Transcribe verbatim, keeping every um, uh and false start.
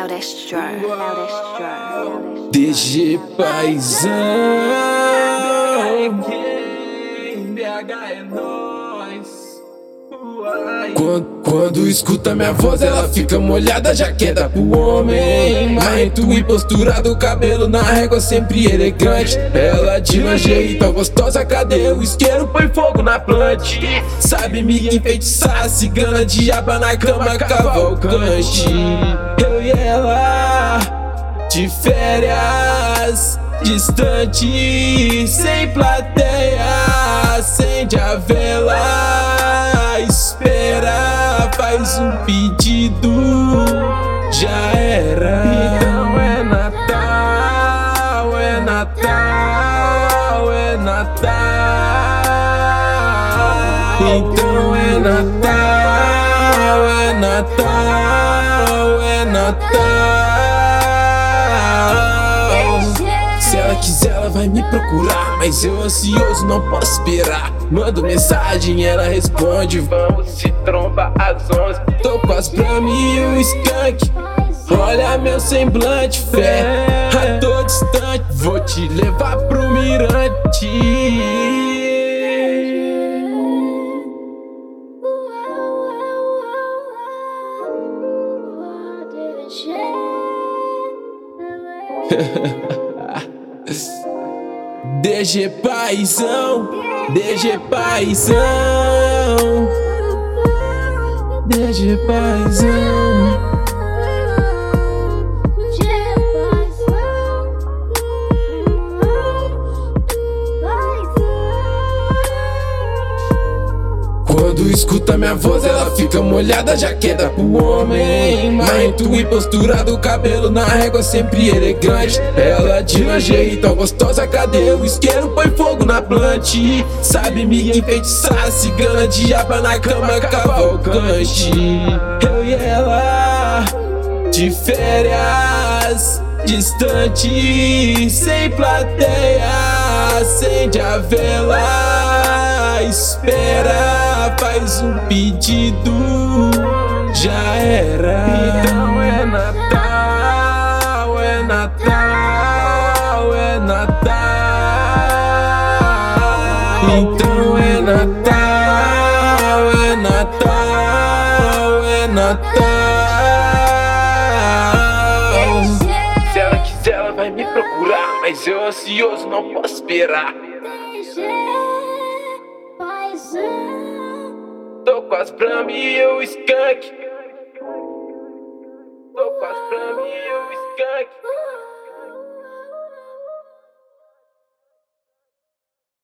Eldestro, Eldestro, D G Paizão. B H é nóis. Quando, quando escuta minha voz, ela fica molhada, já queda pro homem. Marrento e posturado, o cabelo na régua, sempre elegante. Ela de lingerie, tão gostosa, cadê o isqueiro? Põe fogo na plante. Sabe me enfeitiçar, cigana, diaba na cama, cavalcante. Eu e ela, de férias, distante, sem plateia, acende a vela, espera, faz um pedido, já era. Então é Natal, é Natal, é Natal. Então é Natal, é Natal, é Natal. Se ela quiser, ela vai me procurar, mas eu ansioso não posso esperar. Mando mensagem, ela responde, vamos se trombar às onze. Tô quase pra mim e o skunk, olha meu semblante, fé, a tô distante, vou te levar pro mirante. D G Paizão, D G Paizão, D G Paizão. Quando escuta minha voz, ela fica molhada, já queda pro homem. Marrento e posturado, o cabelo na régua, sempre elegante. Ela de lingerie, tão gostosa, cadê o isqueiro? Põe fogo na plante. Sabe me enfeitiçar, cigana, diaba na cama, cavalcante. Eu e ela, de férias, distante, sem plateia, acende a vela, espera, faz um pedido, já era. Então é Natal, é Natal, é Natal. Então é Natal, é Natal, é Natal. Se ela quiser, ela vai me procurar, mas eu ansioso não posso esperar. Tô quase pra mim e o skunk, tô quase pra mim e o skunk.